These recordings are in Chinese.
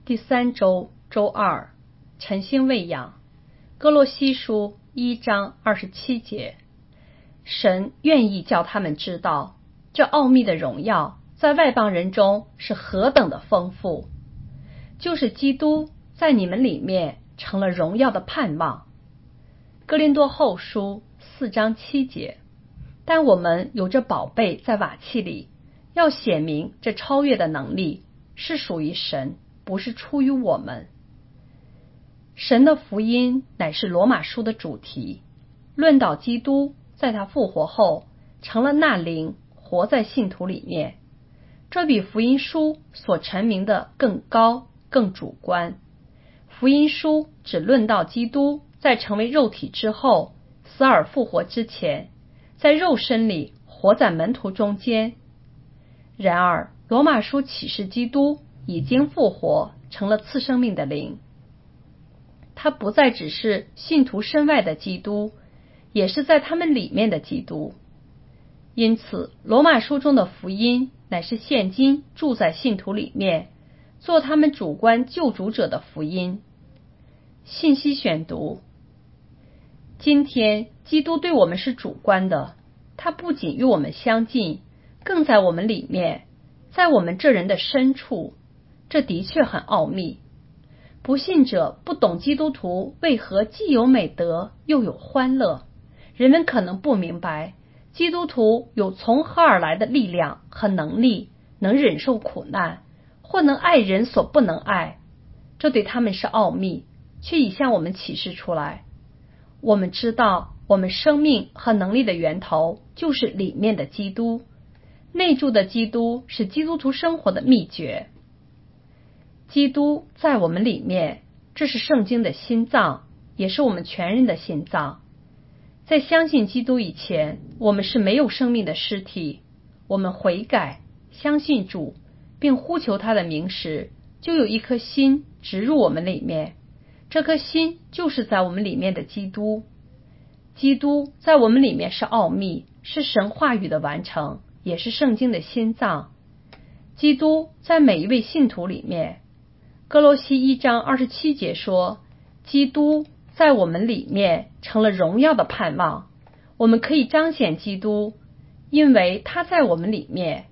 第3周周二，晨星喂养。哥罗西书1章27节，神愿意叫他们知道，这奥秘的荣耀在外邦人中是何等的丰富，就是基督在你们里面成了荣耀的盼望。哥林多后书4章7节，但我们有这宝贝在瓦器里，要显明这超越的能力是属于神，不是出于我们。神的福音乃是罗马书的主题，论到基督在他复活后成了那灵活在信徒里面，这比福音书所陈明的更高更主观。福音书只论到基督在成为肉体之后，死而复活之前，在肉身里活在门徒中间。然而罗马书启示基督已经复活，成了赐生命的灵，他不再只是信徒身外的基督，也是在他们里面的基督。因此罗马书中的福音乃是现今住在信徒里面，做他们主观救主者的福音。信息选读：今天基督对我们是主观的，他不仅与我们相近，更在我们里面，在我们这人的深处，这的确很奥秘。不信者不懂基督徒为何既有美德又有欢乐。人们可能不明白，基督徒有从何而来的力量和能力，能忍受苦难，或能爱人所不能爱。这对他们是奥秘，却已向我们启示出来。我们知道，我们生命和能力的源头就是里面的基督，内住的基督是基督徒生活的秘诀。基督在我们里面，这是圣经的心脏，也是我们全人的心脏。在相信基督以前，我们是没有生命的尸体。我们悔改，相信主，并呼求他的名时，就有一颗心植入我们里面，这颗心就是在我们里面的基督。基督在我们里面是奥秘，是神话语的完成，也是圣经的心脏。基督在每一位信徒里面。哥罗西1章27节说，基督在我们里面成了荣耀的盼望，我们可以彰显基督，因为他在我们里面。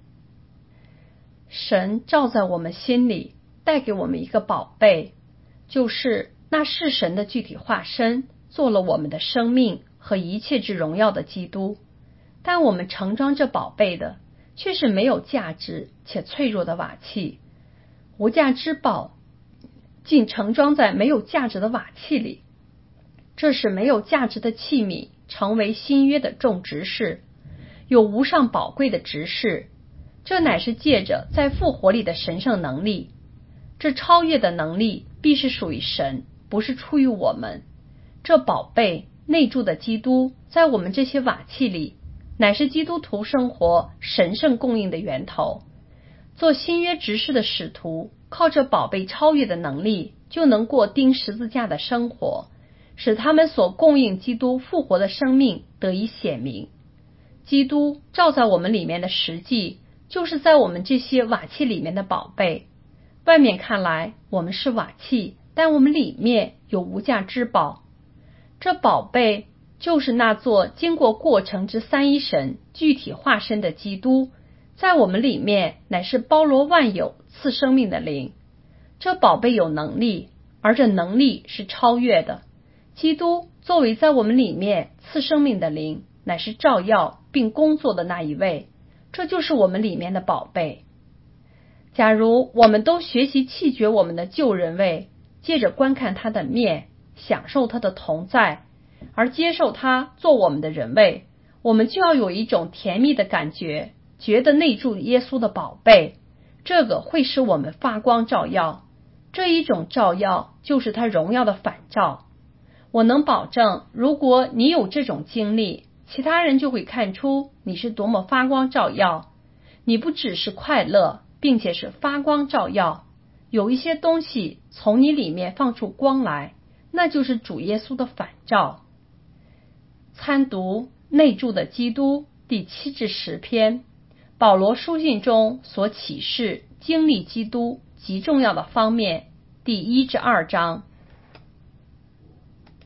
神照在我们心里，带给我们一个宝贝，就是那是神的具体化身，做了我们的生命和一切之荣耀的基督。但我们盛装这宝贝的，却是没有价值且脆弱的瓦器。无价之宝竟盛装在没有价值的瓦器里，这使没有价值的器皿成为新约的重执事，有无上宝贵的执事。这乃是借着在复活里的神圣能力，这超越的能力必是属于神，不是出于我们。这宝贝内住的基督在我们这些瓦器里，乃是基督徒生活神圣供应的源头。做新约执事的使徒，靠着宝贝超越的能力，就能过钉十字架的生活，使他们所供应基督复活的生命得以显明。基督照在我们里面的实际，就是在我们这些瓦器里面的宝贝。外面看来我们是瓦器，但我们里面有无价之宝。这宝贝就是那座经过过程之三一神具体化身的基督，在我们里面乃是包罗万有赐生命的灵。这宝贝有能力，而这能力是超越的。基督作为在我们里面赐生命的灵，乃是照耀并工作的那一位，这就是我们里面的宝贝。假如我们都学习弃绝我们的旧人位，借着观看他的面，享受他的同在，而接受他做我们的人位，我们就要有一种甜蜜的感觉，觉得内住耶稣的宝贝，这个会使我们发光照耀。这一种照耀就是他荣耀的反照。我能保证，如果你有这种经历，其他人就会看出你是多么发光照耀。你不只是快乐，并且是发光照耀，有一些东西从你里面放出光来，那就是主耶稣的反照。参读内住的基督第7至10篇，保罗书信中所启示经历基督极重要的方面第1至2章